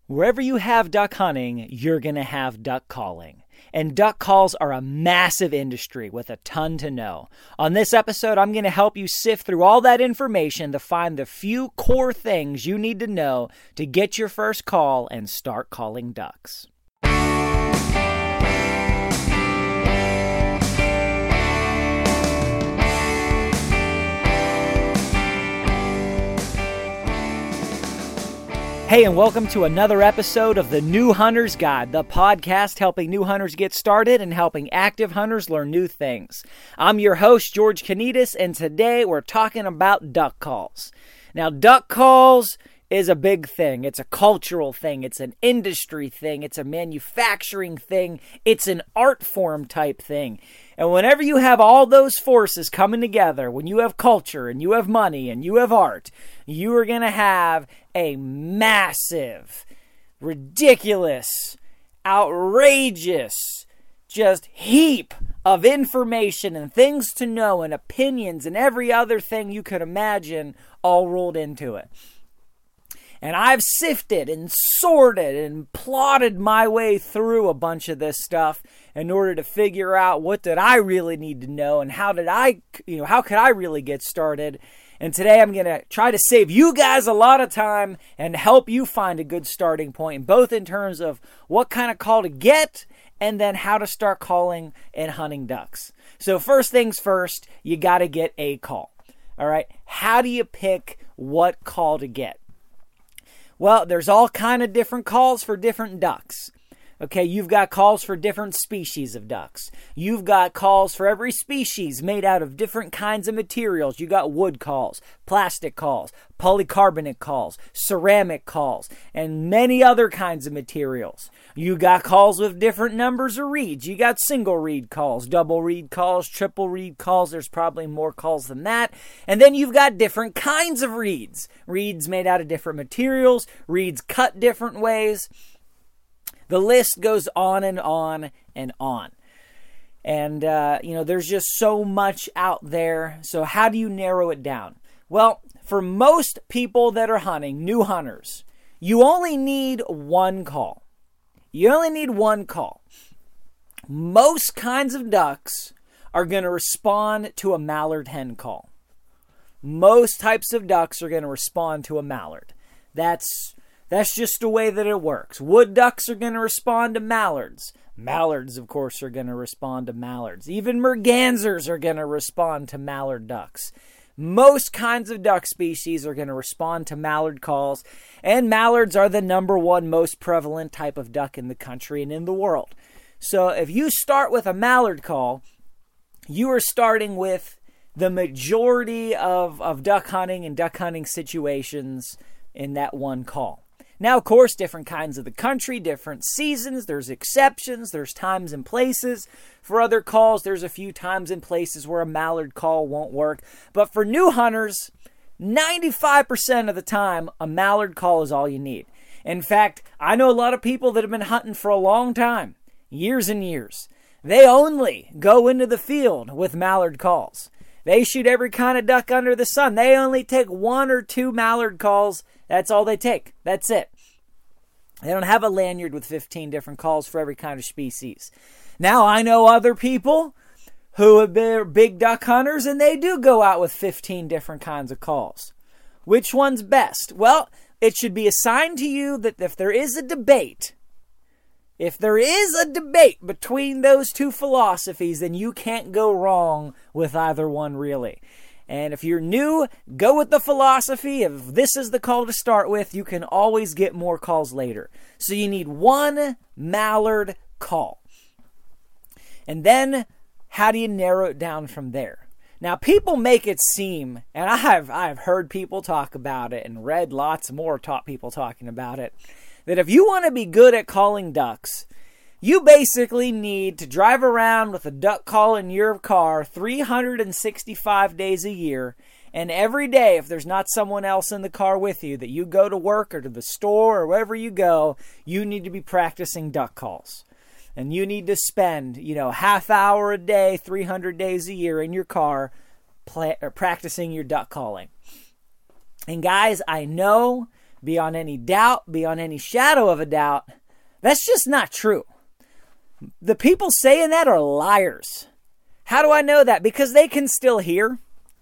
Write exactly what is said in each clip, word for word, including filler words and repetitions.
Wherever you have duck hunting, you're going to have duck calling. And duck calls are a massive industry with a ton to know. On this episode, I'm going to help you sift through all that information to find the few core things you need to know to get your first call and start calling ducks. Hey, and welcome to another episode of the New Hunter's Guide, the podcast helping new hunters get started and helping active hunters learn new things. I'm your host, George Kanitas, and today we're talking about duck calls. Now, duck calls is a big thing. It's a cultural thing. It's an industry thing. It's a manufacturing thing. It's an art form type thing. And whenever you have all those forces coming together, when you have culture and you have money and you have art, you are going to have a massive, ridiculous, outrageous, just heap of information and things to know and opinions and every other thing you could imagine all rolled into it. And I've sifted and sorted and plotted my way through a bunch of this stuff in order to figure out what did I really need to know and how did I, you know, how could I really get started. And today I'm going to try to save you guys a lot of time and help you find a good starting point, both in terms of what kind of call to get and then how to start calling and hunting ducks. So first things first, you got to get a call. All right. How do you pick what call to get? Well, there's all kind of different calls for different ducks. Okay, you've got calls for different species of ducks. You've got calls for every species made out of different kinds of materials. You got wood calls, plastic calls, polycarbonate calls, ceramic calls, and many other kinds of materials. You got calls with different numbers of reeds. You got single reed calls, double reed calls, triple reed calls. There's probably more calls than that. And then you've got different kinds of reeds. Reeds made out of different materials, reeds cut different ways. The list goes on and on and on. And, uh, you know, there's just so much out there. So how do you narrow it down? Well, for most people that are hunting, new hunters, you only need one call. You only need one call. Most kinds of ducks are going to respond to a mallard hen call. Most types of ducks are going to respond to a mallard. That's that's just the way that it works. Wood ducks are going to respond to mallards. Mallards, of course, are going to respond to mallards. Even mergansers are going to respond to mallard ducks. Most kinds of duck species are going to respond to mallard calls, and mallards are the number one most prevalent type of duck in the country and in the world. So if you start with a mallard call, you are starting with the majority of, of duck hunting and duck hunting situations in that one call. Now, of course, different kinds of the country, different seasons, there's exceptions, there's times and places. For other calls, there's a few times and places where a mallard call won't work. But for new hunters, ninety-five percent of the time, a mallard call is all you need. In fact, I know a lot of people that have been hunting for a long time, years and years. They only go into the field with mallard calls. They shoot every kind of duck under the sun. They only take one or two mallard calls. That's all they take. That's it. They don't have a lanyard with fifteen different calls for every kind of species. Now, I know other people who have been big duck hunters, and they do go out with fifteen different kinds of calls. Which one's best? Well, it should be assigned to you that if there is a debate, if there is a debate between those two philosophies, then you can't go wrong with either one, really. And if you're new, go with the philosophy. If this is the call to start with, you can always get more calls later. So you need one mallard call. And then, how do you narrow it down from there? Now, people make it seem, and I've, I've heard people talk about it and read lots more top people talking about it, that if you want to be good at calling ducks, you basically need to drive around with a duck call in your car three hundred sixty-five days a year, and every day, if there's not someone else in the car with you, that you go to work or to the store or wherever you go, you need to be practicing duck calls. And you need to spend, you know, half hour a day, three hundred days a year in your car play, or practicing your duck calling. And guys, I know beyond any doubt, beyond any shadow of a doubt, that's just not true. The people saying that are liars. How do I know that? Because they can still hear.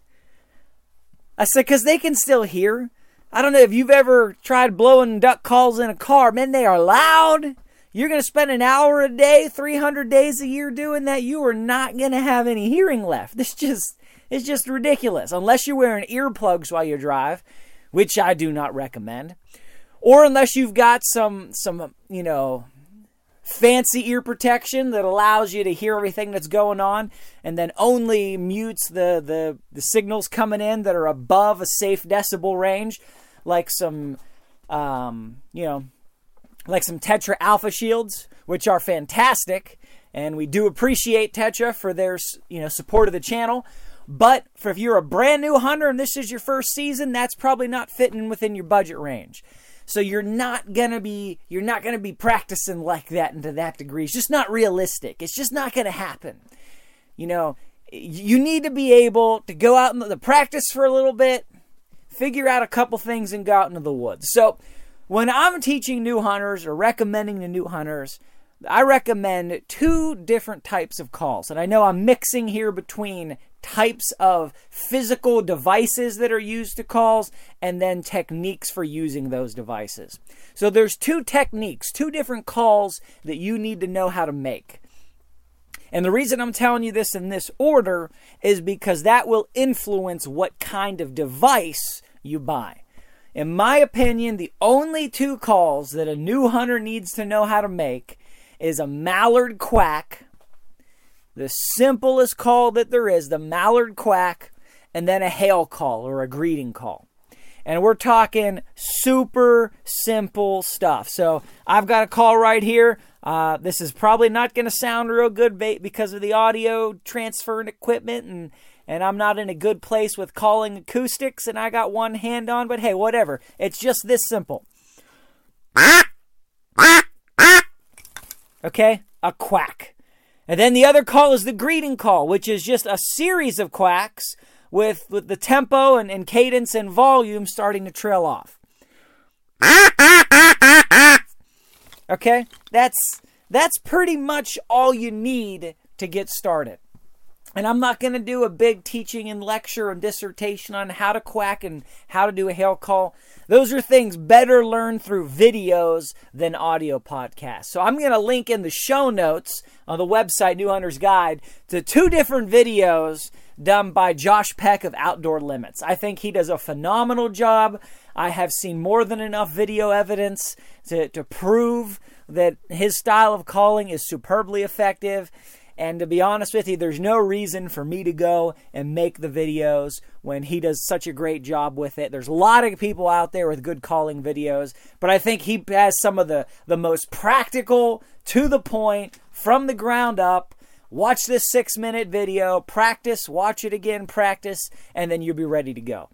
I said, because they can still hear. I don't know if you've ever tried blowing duck calls in a car. Man, they are loud. You're going to spend an hour a day, three hundred days a year doing that. You are not going to have any hearing left. This just, it's just ridiculous. Unless you're wearing earplugs while you drive, which I do not recommend. Or unless you've got some, some, you know, fancy ear protection that allows you to hear everything that's going on and then only mutes the, the, the signals coming in that are above a safe decibel range, like some, um, you know, like some Tetra Alpha Shields, which are fantastic. And we do appreciate Tetra for their, you know, support of the channel. But for if you're a brand new hunter and this is your first season, that's probably not fitting within your budget range. So you're not gonna be you're not gonna be practicing like that and to that degree. It's just not realistic. It's just not gonna happen. You know, you need to be able to go out and the practice for a little bit, figure out a couple things, and go out into the woods. So when I'm teaching new hunters or recommending to new hunters, I recommend two different types of calls. And I know I'm mixing here between types of physical devices that are used to calls and then techniques for using those devices. So there's two techniques, two different calls that you need to know how to make. And the reason I'm telling you this in this order is because that will influence what kind of device you buy. In my opinion, the only two calls that a new hunter needs to know how to make is a mallard quack, the simplest call that there is, the mallard quack, and then a hail call or a greeting call. And we're talking super simple stuff. So I've got a call right here. Uh, this is probably not going to sound real good because of the audio transfer and equipment, and, and I'm not in a good place with calling acoustics, and I got one hand on, but hey, whatever. It's just this simple. Okay, a quack. And then the other call is the greeting call, which is just a series of quacks with, with the tempo and, and cadence and volume starting to trail off. Okay, that's that's pretty much all you need to get started. And I'm not going to do a big teaching and lecture and dissertation on how to quack and how to do a hail call. Those are things better learned through videos than audio podcasts. So I'm going to link in the show notes on the website, New Hunter's Guide, to two different videos done by Josh Peck of Outdoor Limits. I think he does a phenomenal job. I have seen more than enough video evidence to, to prove that his style of calling is superbly effective. And to be honest with you, there's no reason for me to go and make the videos when he does such a great job with it. There's a lot of people out there with good calling videos, but I think he has some of the, the most practical, to the point, from the ground up. Watch this six-minute video, practice, watch it again, practice, and then you'll be ready to go.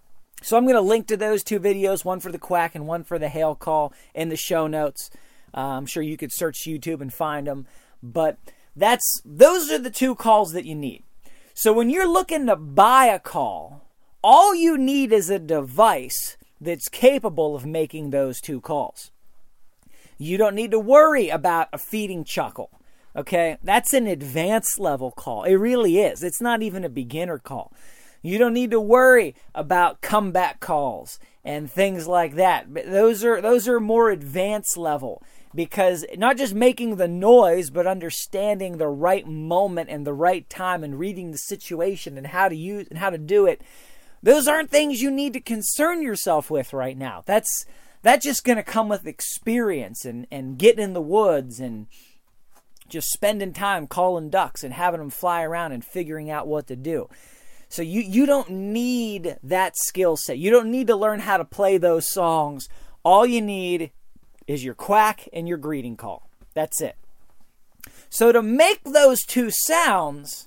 So I'm going to link to those two videos, one for the quack and one for the hail call, in the show notes. Uh, I'm sure you could search YouTube and find them, but That's those are the two calls that you need. So when you're looking to buy a call, all you need is a device that's capable of making those two calls. You don't need to worry about a feeding chuckle. Okay? That's an advanced level call. It really is. It's not even a beginner call. You don't need to worry about comeback calls and things like that. But those are those are more advanced level. Because not just making the noise, but understanding the right moment and the right time and reading the situation and how to use and how to do it. Those aren't things you need to concern yourself with right now. That's that's just going to come with experience and, and getting in the woods and just spending time calling ducks and having them fly around and figuring out what to do. So you, you don't need that skill set. You don't need to learn how to play those songs. All you need is your quack and your greeting call. That's it. So to make those two sounds,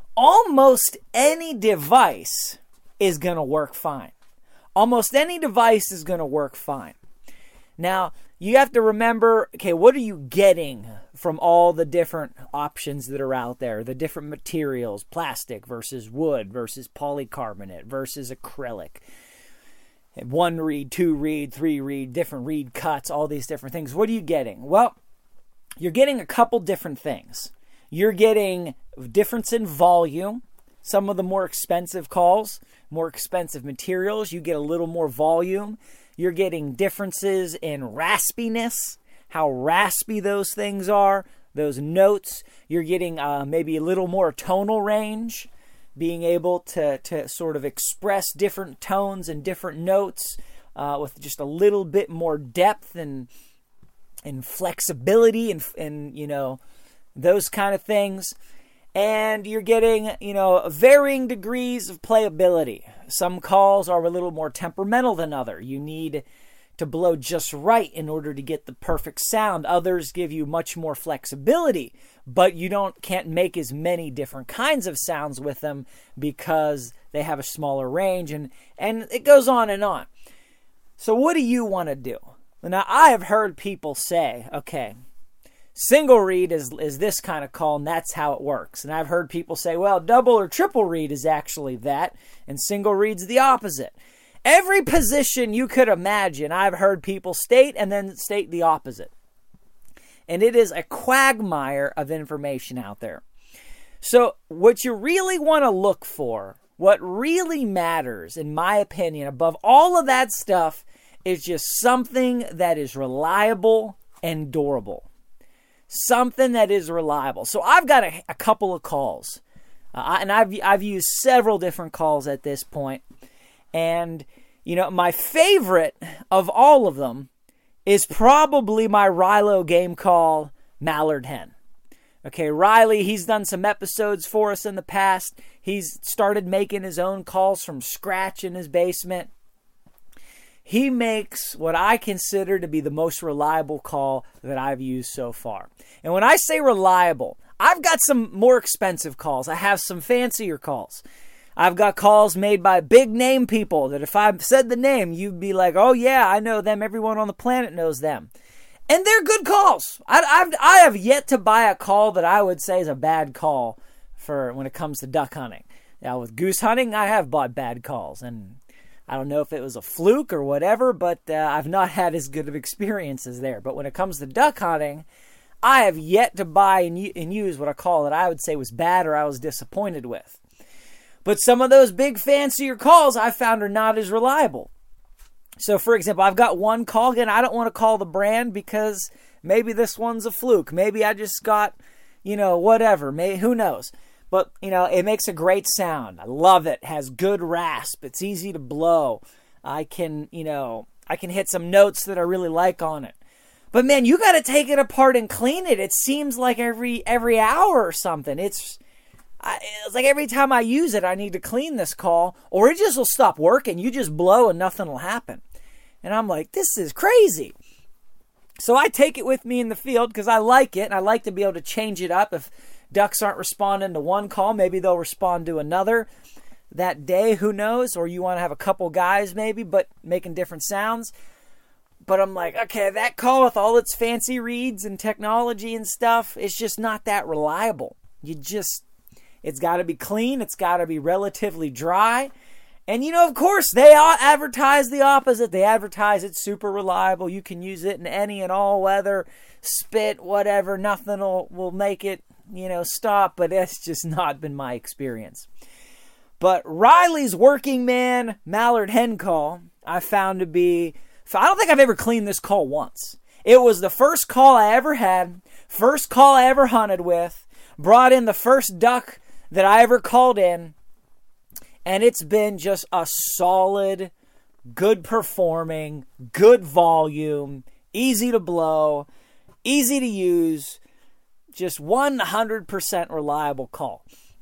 almost any device is going to work fine. Almost any device is going to work fine. Now, you have to remember, okay, what are you getting from all the different options that are out there? The different materials, plastic versus wood versus polycarbonate versus acrylic. one reed, two reed, three reed, different reed cuts, all these different things. What are you getting? Well, you're getting a couple different things. You're getting difference in volume. Some of the more expensive calls, more expensive materials, you get a little more volume. You're getting differences in raspiness, how raspy those things are, those notes. You're getting uh, maybe a little more tonal range, being able to, to sort of express different tones and different notes uh, with just a little bit more depth and and flexibility and, and, you know, those kind of things. And you're getting, you know, varying degrees of playability. Some calls are a little more temperamental than other. You need to blow just right in order to get the perfect sound. Others give you much more flexibility, but you don't can't make as many different kinds of sounds with them because they have a smaller range, and, and it goes on and on. So what do you want to do? Now, I have heard people say, okay, single reed is is this kind of call, and that's how it works. And I've heard people say, well, double or triple reed is actually that, and single reed's the opposite. Every position you could imagine, I've heard people state and then state the opposite. And it is a quagmire of information out there. So what you really want to look for, what really matters, in my opinion, above all of that stuff, is just something that is reliable and durable. Something that is reliable. So I've got a, a couple of calls, uh, and I've I've used several different calls at this point. And, you know, my favorite of all of them is probably my Rilo game call, Mallard Hen. Okay, Riley, he's done some episodes for us in the past. He's started making his own calls from scratch in his basement. He makes what I consider to be the most reliable call that I've used so far. And when I say reliable, I've got some more expensive calls. I have some fancier calls. I've got calls made by big name people that if I said the name, you'd be like, oh yeah, I know them. Everyone on the planet knows them. And they're good calls. I, I've, I have yet to buy a call that I would say is a bad call for when it comes to duck hunting. Now with goose hunting, I have bought bad calls, and I don't know if it was a fluke or whatever, but uh, I've not had as good of experiences there. But when it comes to duck hunting, I have yet to buy and, and use what I call that I would say was bad or I was disappointed with. But some of those big fancier calls I found are not as reliable. So for example, I've got one call, again, I don't want to call the brand because maybe this one's a fluke. Maybe I just got, you know, whatever. Maybe, who knows? But, you know, it makes a great sound. I love it. It has good rasp. It's easy to blow. I can, you know, I can hit some notes that I really like on it. But man, you got to take it apart and clean it. It seems like every every hour or something. It's, I, it's like every time I use it, I need to clean this call, or it just will stop working. You just blow and nothing will happen. And I'm like, this is crazy. So I take it with me in the field because I like it, and I like to be able to change it up. If ducks aren't responding to one call, maybe they'll respond to another that day, who knows? Or you want to have a couple guys maybe, but making different sounds. But I'm like, okay, that call with all its fancy reeds and technology and stuff, it's just not that reliable. You just, it's got to be clean. It's got to be relatively dry. And, you know, of course, they advertise the opposite. They advertise it's super reliable. You can use it in any and all weather, spit, whatever. Nothing will, will make it, you know, stop. But that's just not been my experience. But Riley's Working Man Mallard Hen call, I found to be, I don't think I've ever cleaned this call once. It was the first call I ever had, first call I ever hunted with, brought in the first duck that I ever called in. And it's been just a solid, good performing, good volume, easy to blow, easy to use, just one hundred percent reliable call.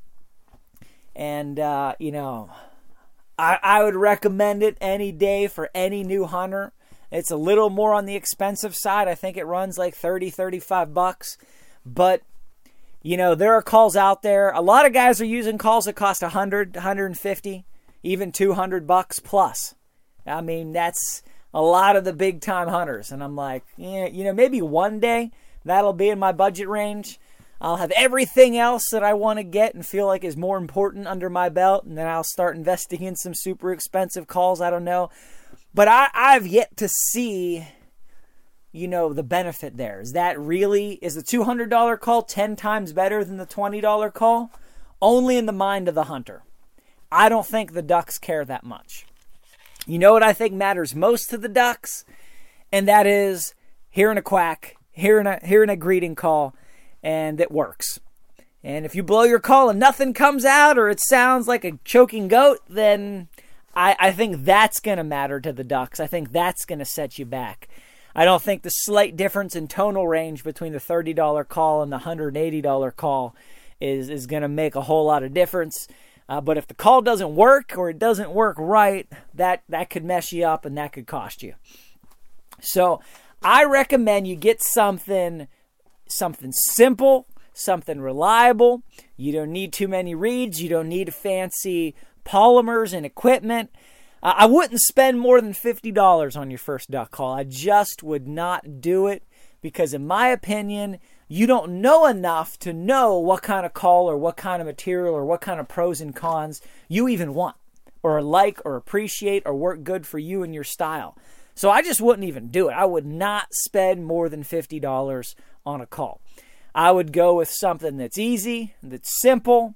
And, uh, you know, I, I would recommend it any day for any new hunter. It's a little more on the expensive side. I think it runs like thirty, thirty-five bucks. But you know, there are calls out there. A lot of guys are using calls that cost one hundred, one hundred fifty, even two hundred bucks plus. I mean, that's a lot of the big time hunters. And I'm like, yeah, you know, maybe one day that'll be in my budget range. I'll have everything else that I want to get and feel like is more important under my belt. And then I'll start investing in some super expensive calls. I don't know. But I, I've yet to see, you know, the benefit there. Is that really, is the two hundred dollars call ten times better than the twenty dollars call? Only in the mind of the hunter. I don't think the ducks care that much. You know what I think matters most to the ducks? And that is hearing a quack, hearing a, hearing a greeting call, and it works. And if you blow your call and nothing comes out, or it sounds like a choking goat, then I, I think that's going to matter to the ducks. I think that's going to set you back. I don't think the slight difference in tonal range between the thirty dollars call and the one hundred eighty dollars call is, is going to make a whole lot of difference. Uh, but if the call doesn't work, or it doesn't work right, that, that could mess you up and that could cost you. So I recommend you get something, something simple, something reliable. You don't need too many reeds. You don't need fancy polymers and equipment. Uh, I wouldn't spend more than fifty dollars on your first duck call. I just would not do it because, in my opinion, you don't know enough to know what kind of call or what kind of material or what kind of pros and cons you even want or like or appreciate or work good for you and your style. So I just wouldn't even do it. I would not spend more than fifty dollars on a call. I would go with something that's easy, that's simple.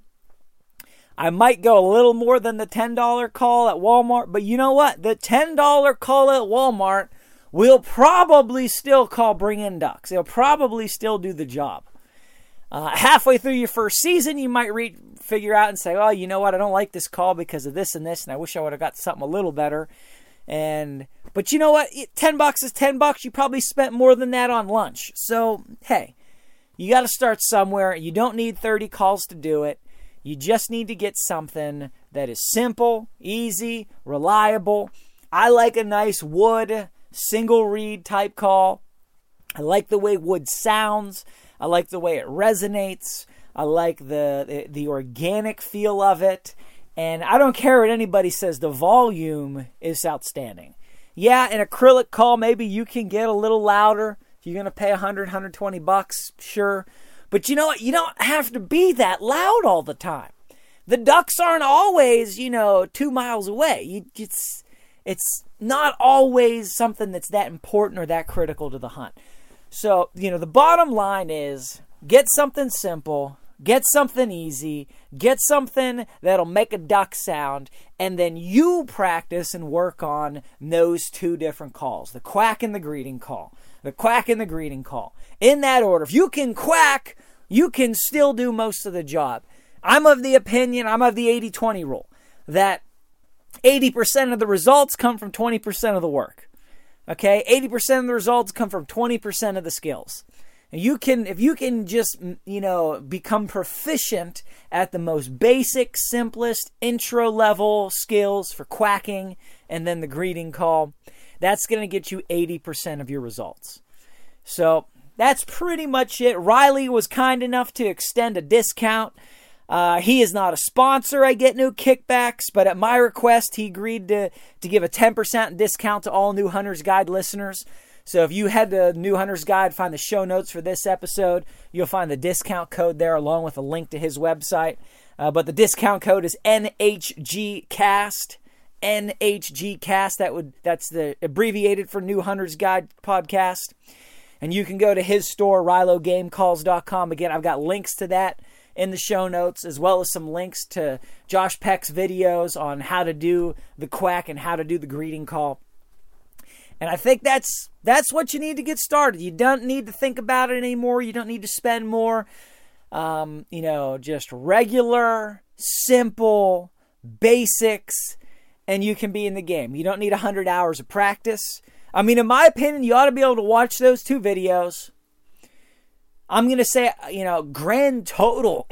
I might go a little more than the ten dollars call at Walmart, but you know what? The ten dollars call at Walmart will probably still call bring in ducks. It'll probably still do the job. Uh, halfway through your first season, you might re- figure out and say, oh, you know what? I don't like this call because of this and this, and I wish I would have got something a little better. And but you know what? ten bucks is ten bucks. You probably spent more than that on lunch. So, hey, you got to start somewhere. You don't need thirty calls to do it. You just need to get something that is simple, easy, reliable. I like a nice wood, single reed type call. I like the way wood sounds. I like the way it resonates. I like the, the, the organic feel of it. And I don't care what anybody says, the volume is outstanding. Yeah, an acrylic call, maybe you can get a little louder. If you're going to pay one hundred, one hundred twenty bucks, sure. But you know what? You don't have to be that loud all the time. The ducks aren't always, you know, two miles away. You, it's, it's not always something that's that important or that critical to the hunt. So, you know, the bottom line is get something simple, get something easy, get something that'll make a duck sound, and then you practice and work on those two different calls, the quack and the greeting call. The quack and the greeting call. In that order. If you can quack, you can still do most of the job. I'm of the opinion, I'm of the eighty twenty rule, that eighty percent of the results come from twenty percent of the work. Okay? eighty percent of the results come from twenty percent of the skills. And you can, if you can just, you know, become proficient at the most basic, simplest, intro level skills for quacking and then the greeting call, that's going to get you eighty percent of your results. So that's pretty much it. Riley was kind enough to extend a discount. Uh, he is not a sponsor. I get no kickbacks, but at my request, he agreed to, to give a ten percent discount to all New Hunter's Guide listeners. So if you head to New Hunter's Guide, find the show notes for this episode, you'll find the discount code there along with a link to his website. Uh, but the discount code is N H G cast. N H G cast. That would that's the abbreviated for New Hunter's Guide podcast. And you can go to his store, Rilo Game Calls dot com. Again, I've got links to that in the show notes, as well as some links to Josh Peck's videos on how to do the quack and how to do the greeting call. And I think that's that's what you need to get started. You don't need to think about it anymore. You don't need to spend more. Um, you know, just regular, simple, basics, and you can be in the game. You don't need one hundred hours of practice. I mean, in my opinion, you ought to be able to watch those two videos. I'm going to say, you know, grand total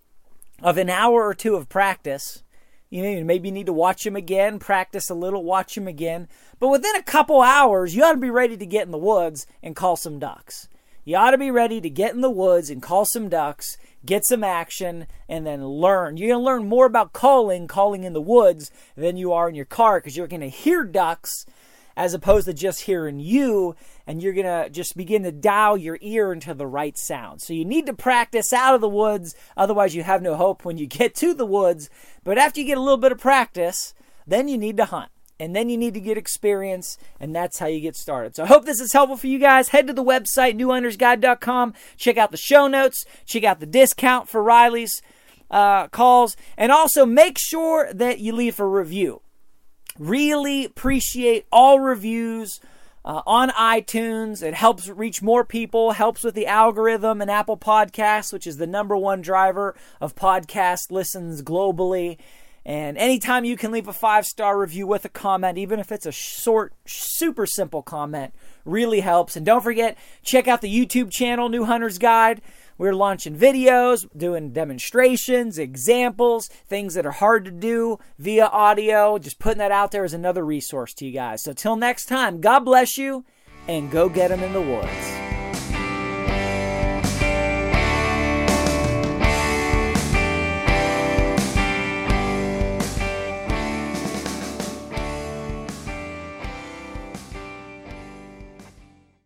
of an hour or two of practice. You know, maybe you need to watch them again, practice a little, watch them again. But within a couple hours, you ought to be ready to get in the woods and call some ducks. You ought to be ready to get in the woods and call some ducks, get some action, and then learn. You're going to learn more about calling, calling in the woods, than you are in your car, because you're going to hear ducks as opposed to just hearing you, and you're going to just begin to dial your ear into the right sound. So you need to practice out of the woods, otherwise you have no hope when you get to the woods. But after you get a little bit of practice, then you need to hunt. and then you need to get experience, and that's how you get started. So I hope this is helpful for you guys. Head to the website, new hunters guide dot com. Check out the show notes. Check out the discount for Riley's uh, calls. And also make sure that you leave a review. Really appreciate all reviews uh, on iTunes. It helps reach more people, helps with the algorithm and Apple Podcasts, which is the number one driver of podcast listens globally. And anytime you can leave a five-star review with a comment, even if it's a short, super simple comment, really helps. And don't forget, check out the YouTube channel, New Hunter's Guide. We're launching videos, doing demonstrations, examples, things that are hard to do via audio. Just putting that out there as another resource to you guys. So till next time, God bless you, and go get them in the woods.